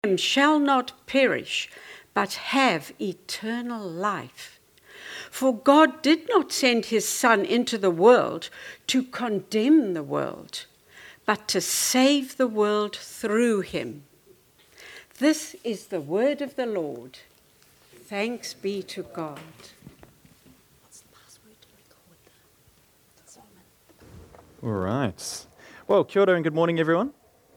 shall not perish, but have eternal life. For God did not send his Son into the world to condemn the world, but to save the world through him. This is the word of the Lord. Thanks be to God. All right. Well, kia ora and good morning, everyone.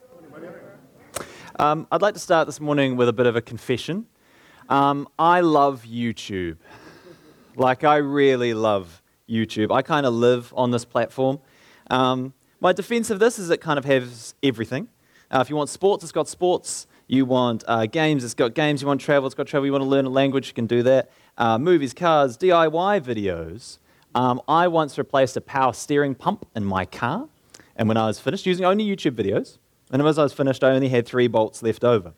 I'd like to start this morning with a bit of a confession. I love YouTube. I really love YouTube. I kind of live on this platform. My defense of this is it kind of has everything. If you want sports, it's got sports. You want games, it's got games. You want travel, it's got travel. You want to learn a language, you can do that. Movies, cars, DIY videos. I once replaced a power steering pump in my car, and when I was finished, using only YouTube videos, and as I was finished, I only had 3 bolts left over.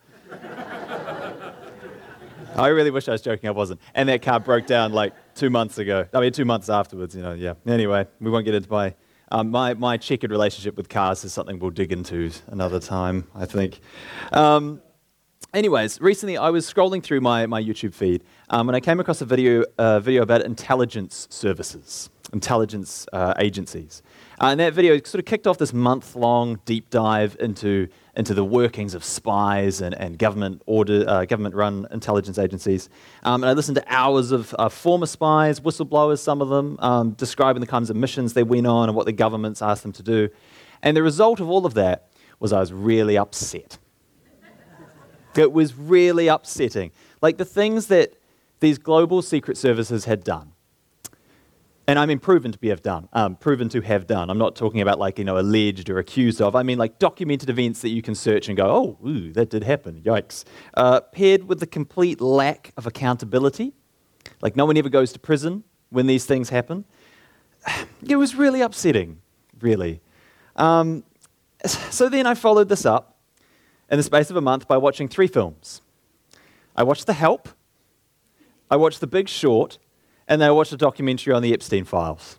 I really wish I was joking, I wasn't. And that car broke down 2 months ago. 2 months afterwards, yeah. Anyway, we won't get into my checkered relationship with cars is something we'll dig into another time, I think. Anyways, recently I was scrolling through my YouTube feed and I came across a video about intelligence services, intelligence agencies. And that video sort of kicked off this month-long deep dive into the workings of spies and government-run intelligence agencies. And I listened to hours of former spies, whistleblowers, some of them, describing the kinds of missions they went on and what the governments asked them to do. And the result of all of that was I was really upset. It was really upsetting. The things that these global secret services had done. And I mean proven to have done. I'm not talking about alleged or accused of. I mean documented events that you can search and go, oh, ooh, that did happen, yikes. Paired with the complete lack of accountability. No one ever goes to prison when these things happen. It was really upsetting, really. So then I followed this up in the space of a month by watching 3 films. I watched The Help, I watched The Big Short, and then I watched a documentary on the Epstein files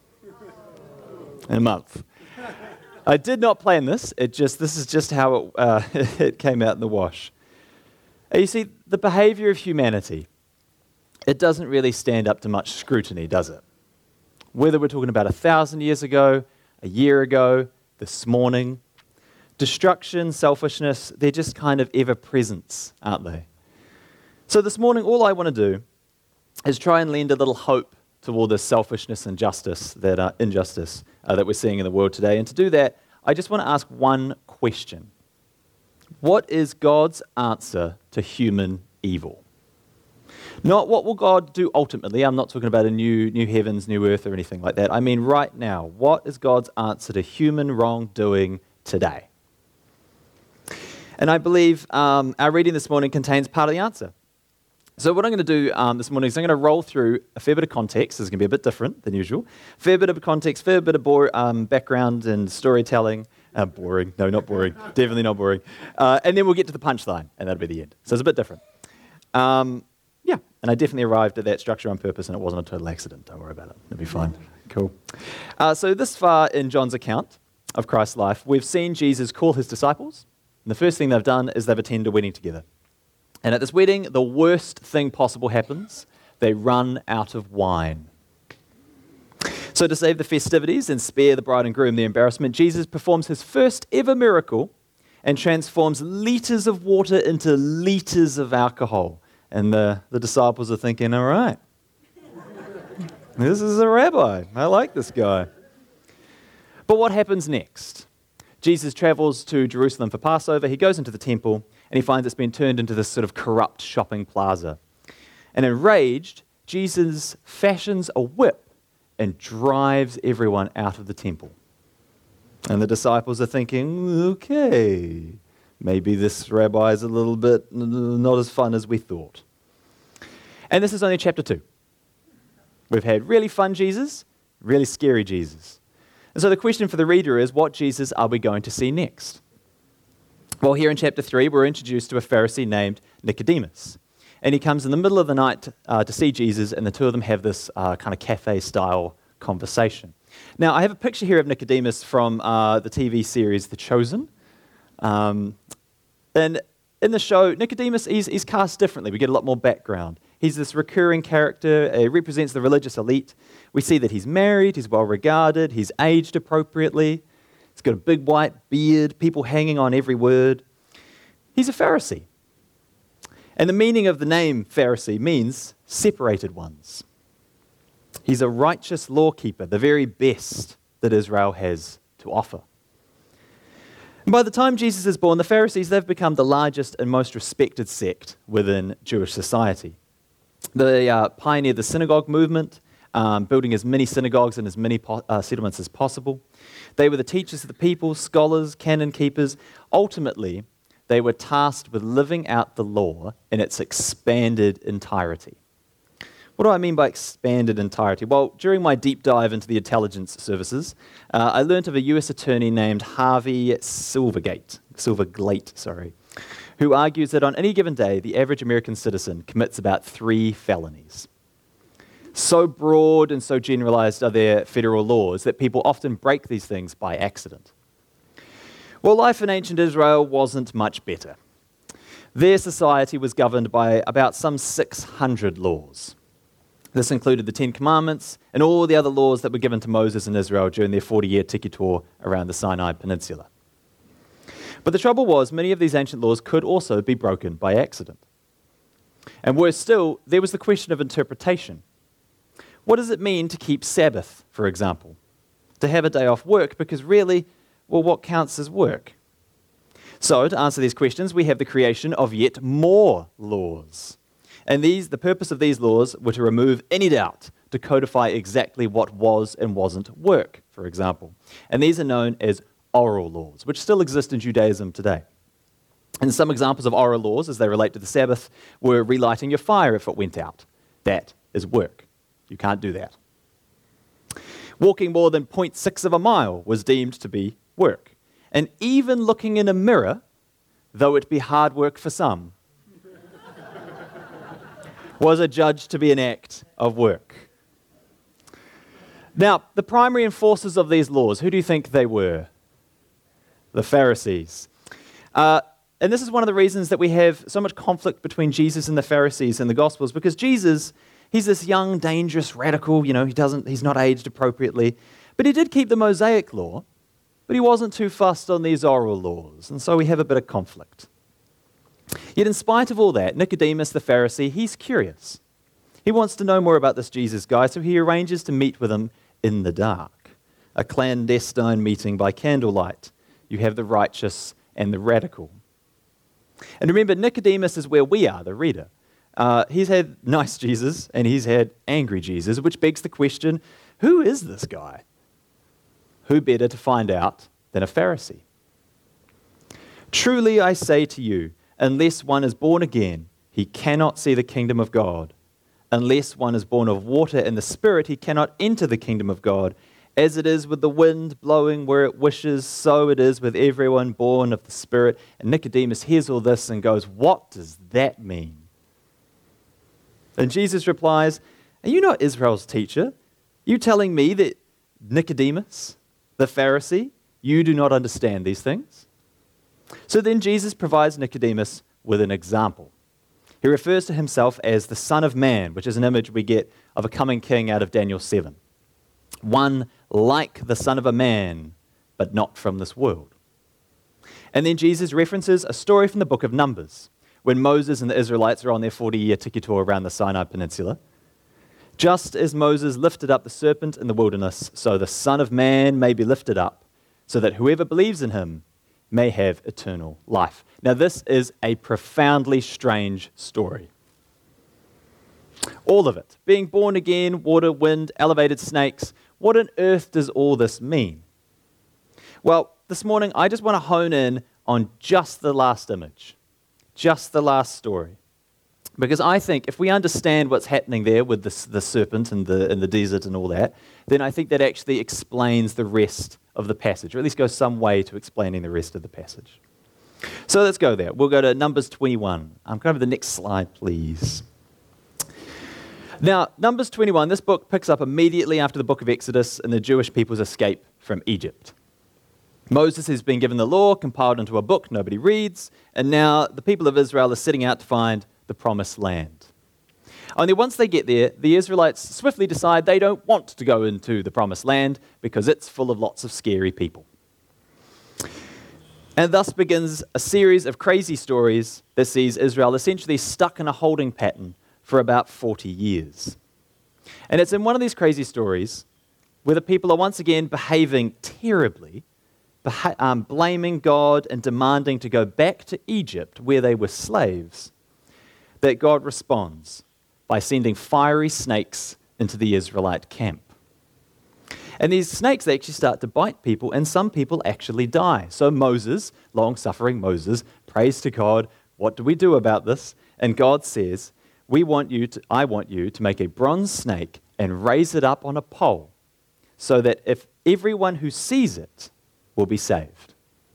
in a month. I did not plan this. This is just how it came out in the wash. And you see, the behavior of humanity, it doesn't really stand up to much scrutiny, does it? Whether we're talking about 1,000 years ago, a year ago, this morning, destruction, selfishness, they're just kind of ever-present, aren't they? So this morning, all I want to do is try and lend a little hope to all this selfishness and injustice that we're seeing in the world today. And to do that, I just want to ask one question. What is God's answer to human evil? Not what will God do ultimately. I'm not talking about a new heavens, new earth, or anything like that. I mean right now, what is God's answer to human wrongdoing today? And I believe our reading this morning contains part of the answer. So what I'm going to do this morning is I'm going to roll through a fair bit of context. This is going to be a bit different than usual. Fair bit of context, fair bit of background and storytelling. Boring. No, not boring. Definitely not boring. And then we'll get to the punchline, and that'll be the end. So it's a bit different. And I definitely arrived at that structure on purpose, and it wasn't a total accident. Don't worry about it. It'll be fine. Cool. So this far in John's account of Christ's life, we've seen Jesus call his disciples. And the first thing they've done is they've attended a wedding together. And at this wedding, the worst thing possible happens. They run out of wine. So to save the festivities and spare the bride and groom the embarrassment, Jesus performs his first ever miracle and transforms liters of water into liters of alcohol. And the disciples are thinking, all right, this is a rabbi. I like this guy. But what happens next? Jesus travels to Jerusalem for Passover. He goes into the temple and he finds it's been turned into this sort of corrupt shopping plaza. And enraged, Jesus fashions a whip and drives everyone out of the temple. And the disciples are thinking, okay, maybe this rabbi is a little bit not as fun as we thought. And this is only chapter 2. We've had really fun Jesus, really scary Jesus. And so the question for the reader is, what Jesus are we going to see next? Well, here in chapter 3, we're introduced to a Pharisee named Nicodemus. And he comes in the middle of the night to see Jesus, and the two of them have this kind of cafe-style conversation. Now, I have a picture here of Nicodemus from the TV series The Chosen. And in the show, Nicodemus, he's cast differently. We get a lot more background. He's this recurring character. He represents the religious elite. We see that he's married, he's well regarded, he's aged appropriately. He's got a big white beard, people hanging on every word. He's a Pharisee. And the meaning of the name Pharisee means separated ones. He's a righteous lawkeeper, the very best that Israel has to offer. And by the time Jesus is born, the Pharisees, they've become the largest and most respected sect within Jewish society. They pioneered the synagogue movement, building as many synagogues and as many settlements as possible. They were the teachers of the people, scholars, canon keepers. Ultimately, they were tasked with living out the law in its expanded entirety. What do I mean by expanded entirety? Well, during my deep dive into the intelligence services, I learned of a US attorney named Harvey Silverglate, who argues that on any given day, the average American citizen commits about 3 felonies. So broad and so generalized are their federal laws that people often break these things by accident. Well, life in ancient Israel wasn't much better. Their society was governed by about some 600 laws. This included the 10 Commandments and all the other laws that were given to Moses and Israel during their 40-year tiki tour around the Sinai Peninsula. But the trouble was, many of these ancient laws could also be broken by accident. And worse still, there was the question of interpretation. What does it mean to keep Sabbath, for example? To have a day off work, because really, well, what counts as work? So, to answer these questions, we have the creation of yet more laws. And the purpose of these laws were to remove any doubt, to codify exactly what was and wasn't work, for example. And these are known as oral laws, which still exist in Judaism today. And some examples of oral laws, as they relate to the Sabbath, were relighting your fire if it went out. That is work. You can't do that. Walking more than 0.6 of a mile was deemed to be work. And even looking in a mirror, though it be hard work for some, was adjudged to be an act of work. Now, the primary enforcers of these laws, who do you think they were? The Pharisees. And this is one of the reasons that we have so much conflict between Jesus and the Pharisees in the Gospels, because Jesus, he's this young, dangerous radical, he's not aged appropriately, but he did keep the Mosaic law, but he wasn't too fussed on these oral laws, and so we have a bit of conflict. Yet in spite of all that, Nicodemus the Pharisee, he's curious. He wants to know more about this Jesus guy, so he arranges to meet with him in the dark. A clandestine meeting by candlelight. You have the righteous and the radical. And remember, Nicodemus is where we are, the reader. He's had nice Jesus and he's had angry Jesus, which begs the question, who is this guy? Who better to find out than a Pharisee? Truly I say to you, unless one is born again, he cannot see the kingdom of God. Unless one is born of water and the Spirit, he cannot enter the kingdom of God. As it is with the wind blowing where it wishes, so it is with everyone born of the Spirit. And Nicodemus hears all this and goes, what does that mean? And Jesus replies, are you not Israel's teacher? You telling me that Nicodemus, the Pharisee, you do not understand these things? So then Jesus provides Nicodemus with an example. He refers to himself as the Son of Man, which is an image we get of a coming king out of Daniel 7. One like the Son of a Man, but not from this world. And then Jesus references a story from the book of Numbers, when Moses and the Israelites are on their 40-year tiki tour around the Sinai Peninsula. Just as Moses lifted up the serpent in the wilderness, so the Son of Man may be lifted up, so that whoever believes in him may have eternal life. Now, this is a profoundly strange story. All of it. Being born again, water, wind, elevated snakes. What on earth does all this mean? Well, this morning, I just want to hone in on just the last image, just the last story. Because I think if we understand what's happening there with the serpent in the desert and all that, then I think that actually explains the rest of the passage, or at least goes some way to explaining the rest of the passage. So let's go there. We'll go to Numbers 21. Can I have the next slide, please? Now, Numbers 21, this book picks up immediately after the book of Exodus and the Jewish people's escape from Egypt. Moses has been given the law, compiled into a book nobody reads, and now the people of Israel are setting out to find the promised land. Only once they get there, the Israelites swiftly decide they don't want to go into the promised land because it's full of lots of scary people. And thus begins a series of crazy stories that sees Israel essentially stuck in a holding pattern for about 40 years. And it's in one of these crazy stories where the people are once again behaving terribly, blaming God and demanding to go back to Egypt where they were slaves, that God responds by sending fiery snakes into the Israelite camp. And these snakes, they actually start to bite people, and some people actually die. So Moses, long-suffering Moses, prays to God, what do we do about this? And God says, I want you to make a bronze snake and raise it up on a pole so that if everyone who sees it will be saved.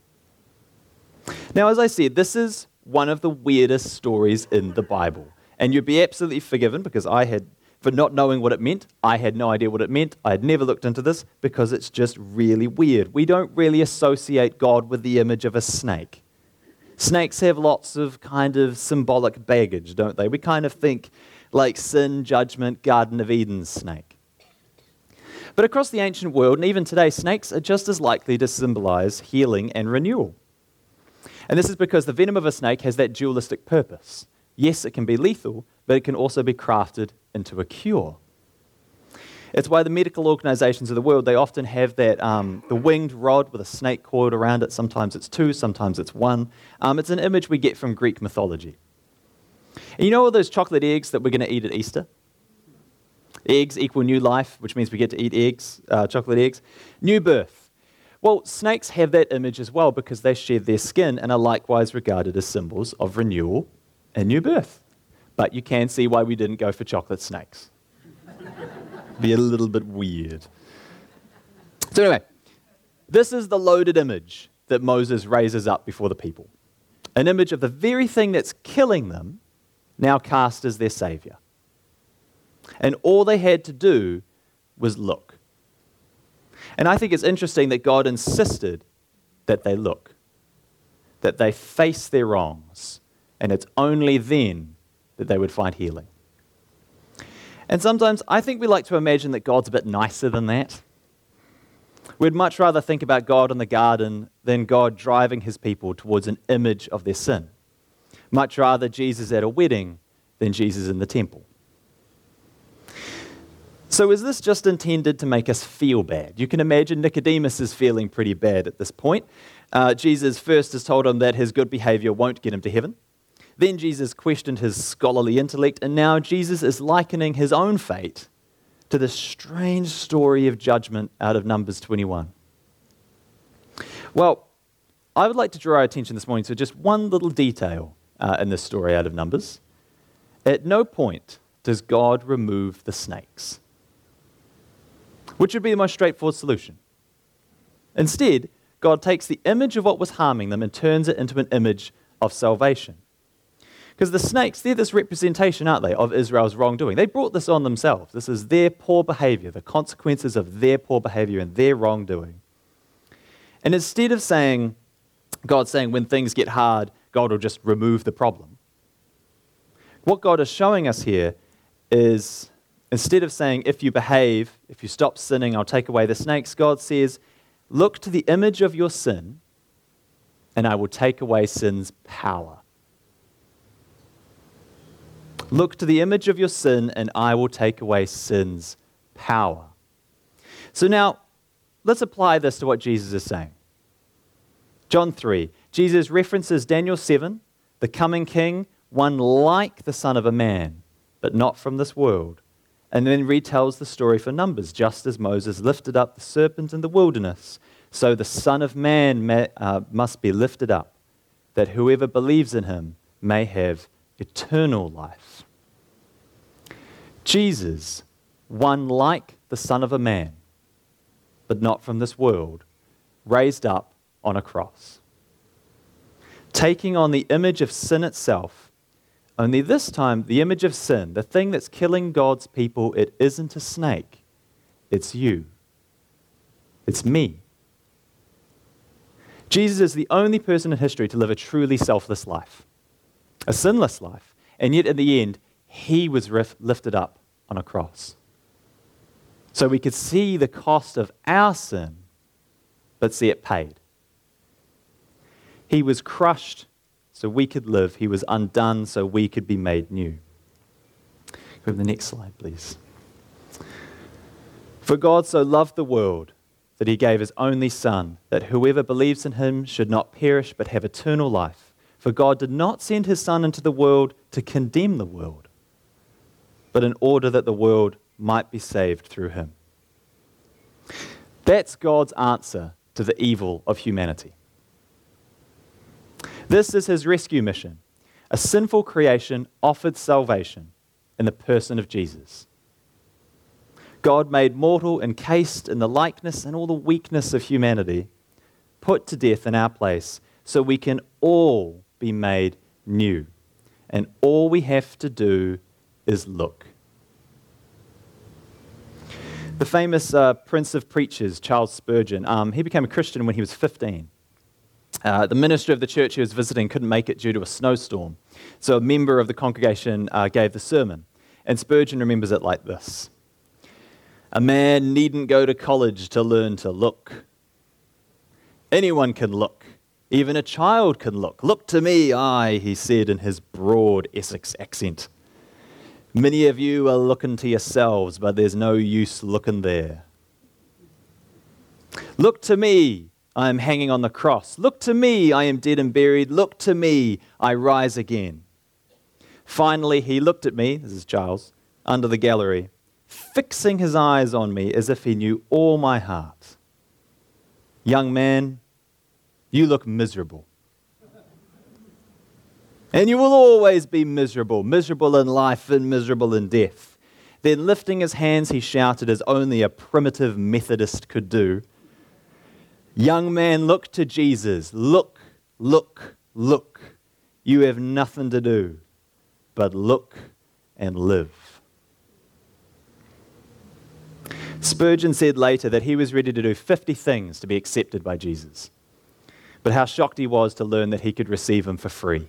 Now, as I said, this is one of the weirdest stories in the Bible. And you'd be absolutely forgiven because for not knowing what it meant, I had no idea what it meant. I had never looked into this because it's just really weird. We don't really associate God with the image of a snake. Snakes have lots of kind of symbolic baggage, don't they? We kind of think like sin, judgment, Garden of Eden snake. But across the ancient world, and even today, snakes are just as likely to symbolize healing and renewal. And this is because the venom of a snake has that dualistic purpose. Yes, it can be lethal, but it can also be crafted into a cure. It's why the medical organizations of the world, they often have that the winged rod with a snake coiled around it. Sometimes it's two, sometimes it's one. It's an image we get from Greek mythology. And you know all those chocolate eggs that we're going to eat at Easter? Eggs equal new life, which means we get to eat eggs, chocolate eggs. New birth. Well, snakes have that image as well because they shed their skin and are likewise regarded as symbols of renewal and new birth. But you can see why we didn't go for chocolate snakes. Be a little bit weird. So anyway, this is the loaded image that Moses raises up before the people. An image of the very thing that's killing them, now cast as their savior. And all they had to do was look. And I think it's interesting that God insisted that they look, that they face their wrongs, and it's only then that they would find healing. And sometimes I think we like to imagine that God's a bit nicer than that. We'd much rather think about God in the garden than God driving his people towards an image of their sin. Much rather Jesus at a wedding than Jesus in the temple. So is this just intended to make us feel bad? You can imagine Nicodemus is feeling pretty bad at this point. Jesus first has told him that his good behavior won't get him to heaven. Then Jesus questioned his scholarly intellect, and now Jesus is likening his own fate to this strange story of judgment out of Numbers 21. Well, I would like to draw our attention this morning to just one little detail in this story out of Numbers. At no point does God remove the snakes, which would be the most straightforward solution. Instead, God takes the image of what was harming them and turns it into an image of salvation. Because the snakes, they're this representation, aren't they, of Israel's wrongdoing. They brought this on themselves. This is their poor behavior, the consequences of their poor behavior and their wrongdoing. And instead of God saying when things get hard, God will just remove the problem. What God is showing us here is, instead of saying, if you behave, if you stop sinning, I'll take away the snakes, God says, look to the image of your sin, and I will take away sin's power. Look to the image of your sin, and I will take away sin's power. So now, let's apply this to what Jesus is saying. John 3, Jesus references Daniel 7, the coming king, one like the Son of a Man, but not from this world. And then retells the story for Numbers, just as Moses lifted up the serpent in the wilderness, so the Son of Man must be lifted up, that whoever believes in him may have eternal life. Jesus, one like the Son of a Man, but not from this world, raised up on a cross, taking on the image of sin itself. Only this time, the image of sin, the thing that's killing God's people, it isn't a snake. It's you. It's me. Jesus is the only person in history to live a truly selfless life, a sinless life, and yet in the end, he was lifted up on a cross. So we could see the cost of our sin, but see it paid. He was crushed so we could live. He was undone so we could be made new. Go to the next slide, please. For God so loved the world that he gave his only Son, that whoever believes in him should not perish but have eternal life. For God did not send his Son into the world to condemn the world, but in order that the world might be saved through him. That's God's answer to the evil of humanity. This is his rescue mission. A sinful creation offered salvation in the person of Jesus. God made mortal, encased in the likeness and all the weakness of humanity, put to death in our place so we can all be made new. And all we have to do is look. The famous Prince of Preachers, Charles Spurgeon, he became a Christian when he was 15. The minister of the church he was visiting couldn't make it due to a snowstorm. So a member of the congregation gave the sermon. And Spurgeon remembers it like this. A man needn't go to college to learn to look. Anyone can look. Even a child can look. Look to me, he said in his broad Essex accent. Many of you are looking to yourselves, but there's no use looking there. Look to me, I am hanging on the cross. Look to me, I am dead and buried. Look to me, I rise again. Finally, he looked at me, this is Charles, under the gallery, fixing his eyes on me as if he knew all my heart. Young man, you look miserable. And you will always be miserable, miserable in life and miserable in death. Then lifting his hands, he shouted as only a primitive Methodist could do. Young man, look to Jesus. Look, look, look. You have nothing to do but look and live. Spurgeon said later that he was ready to do 50 things to be accepted by Jesus. But how shocked he was to learn that he could receive him for free.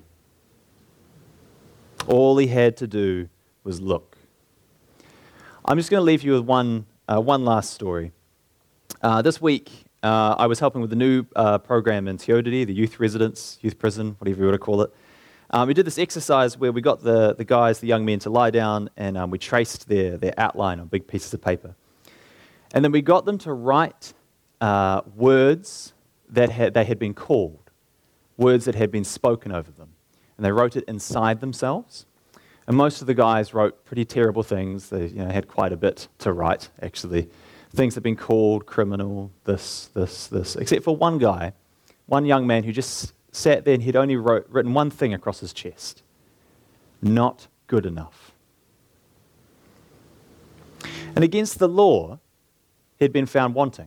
All he had to do was look. I'm just going to leave you with one last story. This week, I was helping with the new program in Te Autiri, the youth residence, youth prison, whatever you want to call it. We did this exercise where we got the guys, the young men, to lie down and we traced their outline on big pieces of paper. And then we got them to write words that they had been called, words that had been spoken over them. And they wrote it inside themselves. And most of the guys wrote pretty terrible things. They had quite a bit to write, actually. Things that had been called criminal, this, except for one guy, one young man who just sat there and he'd only written one thing across his chest. Not good enough. And against the law, he'd been found wanting.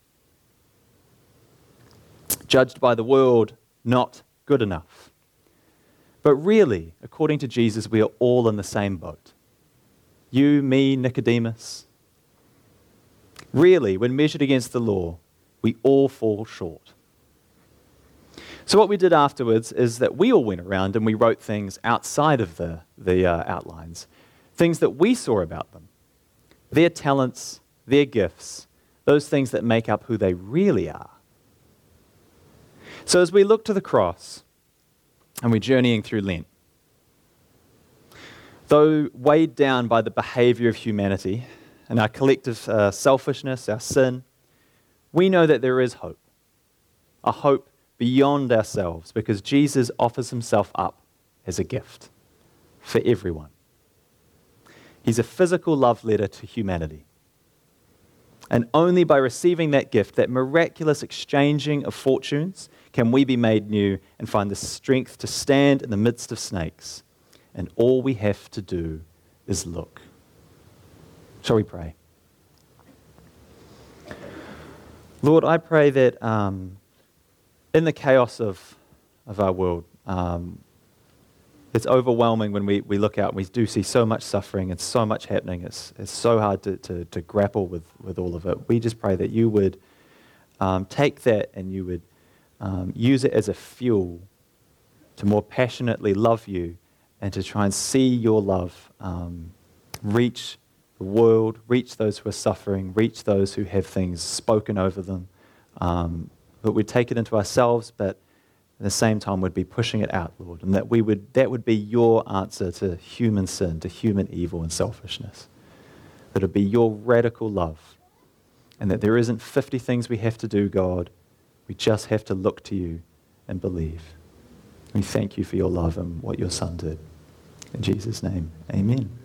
Judged by the world, not good enough. But really, according to Jesus, we are all in the same boat. You, me, Nicodemus. Really, when measured against the law, we all fall short. So what we did afterwards is that we all went around and we wrote things outside of the outlines, things that we saw about them, their talents, their gifts, those things that make up who they really are. So as we look to the cross, and we're journeying through Lent, though weighed down by the behavior of humanity and our collective selfishness, our sin, we know that there is hope, a hope beyond ourselves, because Jesus offers himself up as a gift for everyone. He's a physical love letter to humanity. And only by receiving that gift, that miraculous exchanging of fortunes, can we be made new and find the strength to stand in the midst of snakes. And all we have to do is look. Shall we pray? Lord, I pray that in the chaos of our world, it's overwhelming when we look out and we do see so much suffering and so much happening. It's so hard to grapple with all of it. We just pray that you would take that and you would use it as a fuel to more passionately love you and to try and see your love reach the world, reach those who are suffering, reach those who have things spoken over them. That we'd take it into ourselves, but at the same time we'd be pushing it out, Lord, and that would be your answer to human sin, to human evil and selfishness. That it would be your radical love, and that there isn't 50 things we have to do, God. We just have to look to you and believe. We thank you for your love and what your Son did. In Jesus' name, amen.